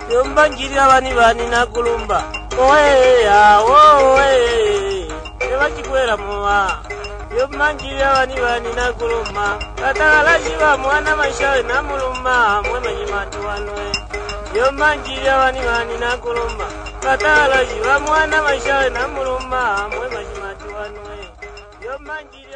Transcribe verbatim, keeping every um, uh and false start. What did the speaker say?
Yombanjira bani bani nakulumba. Oe ya oe. Eba chikwera moa. Yombanjira bani bani nakulumba. Katala jiba mwana maisha na mulumba mwe majimatu wanwe. Yombanjira bani bani nakulumba. Katala jiba mwana maisha na mulumba mwe majimatu wanwe. Yombanjira